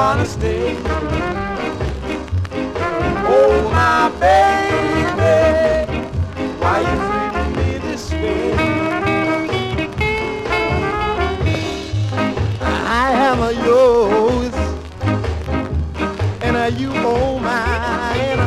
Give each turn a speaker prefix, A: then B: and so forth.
A: gonna stay. Oh, my baby, why you treating me this way? I am a yours, and you owe mine.